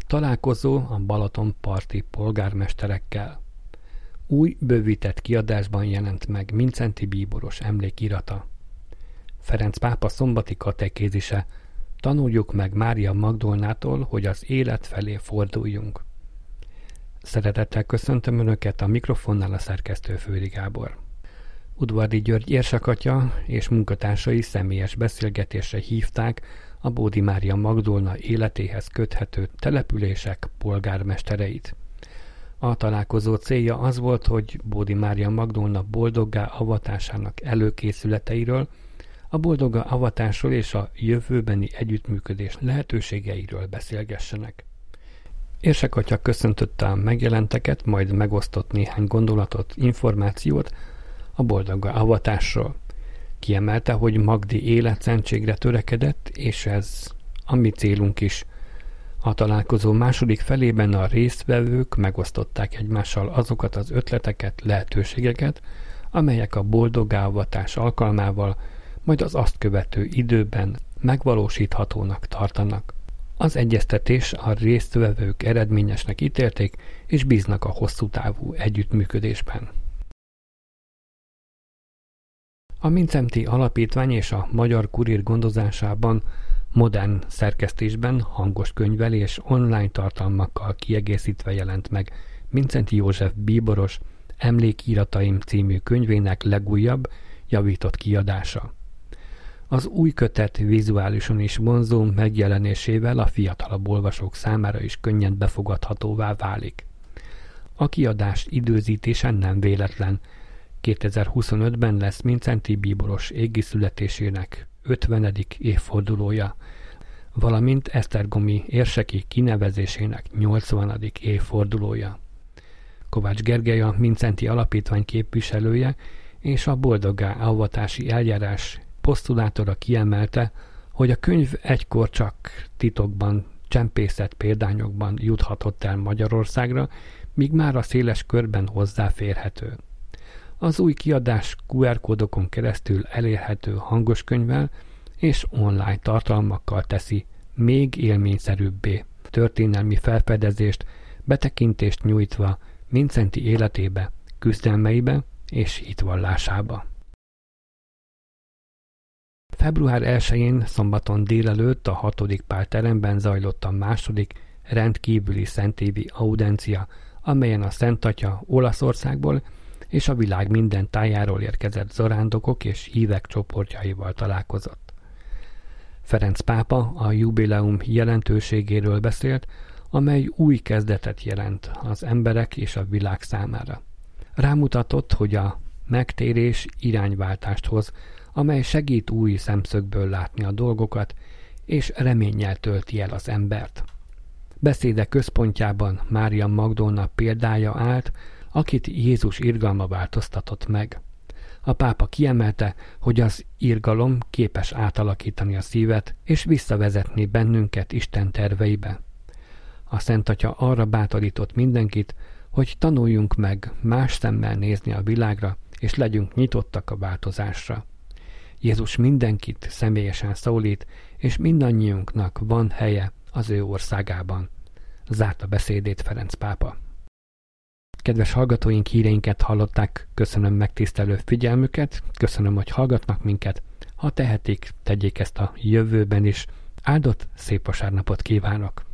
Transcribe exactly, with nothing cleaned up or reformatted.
Találkozó a Balatonparti polgármesterekkel. Új, bővített kiadásban jelent meg Mindszenty bíboros emlékirata. Ferenc pápa szombati katekézise. Tanuljuk meg Mária Magdolnától, hogy az élet felé forduljunk. Szeretettel köszöntöm Önöket, a mikrofonnál a szerkesztő Főri Gábor. Udvardi György érsakatya és munkatársai személyes beszélgetésre hívták a Bódi Mária Magdolna életéhez köthető települések polgármestereit. A találkozó célja az volt, hogy Bódi Mária Magdolna boldoggá avatásának előkészületeiről, a boldoggá avatásról és a jövőbeni együttműködés lehetőségeiről beszélgessenek. Érsakatya köszöntötte a megjelenteket, majd megosztott néhány gondolatot, információt a boldoggá avatásról. Kiemelte, hogy Magdi életszentségre törekedett, és ez a mi célunk is. A találkozó második felében a résztvevők megosztották egymással azokat az ötleteket, lehetőségeket, amelyek a boldoggá avatás alkalmával, majd az azt követő időben megvalósíthatónak tartanak. Az egyeztetés a résztvevők eredményesnek ítélték, és bíznak a hosszú távú együttműködésben. A Mindszenty Alapítvány és a Magyar Kurír gondozásában modern szerkesztésben, hangos könyvvel és online tartalmakkal kiegészítve jelent meg Mindszenty József bíboros Emlékirataim című könyvének legújabb, javított kiadása. Az új kötet vizuálisan is vonzó megjelenésével a fiatalabb olvasók számára is könnyen befogadhatóvá válik. A kiadás időzítése nem véletlen. kétezer-huszonötben lesz Mindszenty bíboros égi születésének ötvenedik évfordulója, valamint esztergomi érseki kinevezésének nyolcvanadik évfordulója. Kovács Gergely a Mindszenty Alapítvány képviselője és a boldoggá avatási eljárás posztulátora kiemelte, hogy a könyv egykor csak titokban, csempészett példányokban juthatott el Magyarországra, míg már a széles körben hozzáférhető. Az új kiadás kú er kódokon keresztül elérhető hangos könyvvel és online tartalmakkal teszi még élményszerűbbé, történelmi felfedezést, betekintést nyújtva Mindszenty életébe, küzdelmeibe és hitvallásába. február elsején szombaton délelőtt a hatodik Pál teremben zajlott a második rendkívüli szentévi audencia, amelyen a Szent Atya Olaszországból és a világ minden tájáról érkezett zarándokok és hívek csoportjaival találkozott. Ferenc pápa a jubileum jelentőségéről beszélt, amely új kezdetet jelent az emberek és a világ számára. Rámutatott, hogy a megtérés irányváltást hoz, amely segít új szemszögből látni a dolgokat, és reménnyel tölti el az embert. Beszéde központjában Mária Magdolna példája állt, akit Jézus irgalma változtatott meg. A pápa kiemelte, hogy az irgalom képes átalakítani a szívet, és visszavezetni bennünket Isten terveibe. A Szent Atya arra bátorított mindenkit, hogy tanuljunk meg más szemmel nézni a világra, és legyünk nyitottak a változásra. Jézus mindenkit személyesen szólít, és mindannyiunknak van helye az ő országában. Zárta beszédét Ferenc pápa. Kedves hallgatóink, híreinket hallották, köszönöm megtisztelő figyelmüket, köszönöm, hogy hallgatnak minket. Ha tehetik, tegyék ezt a jövőben is. Áldott, szép vasárnapot kívánok!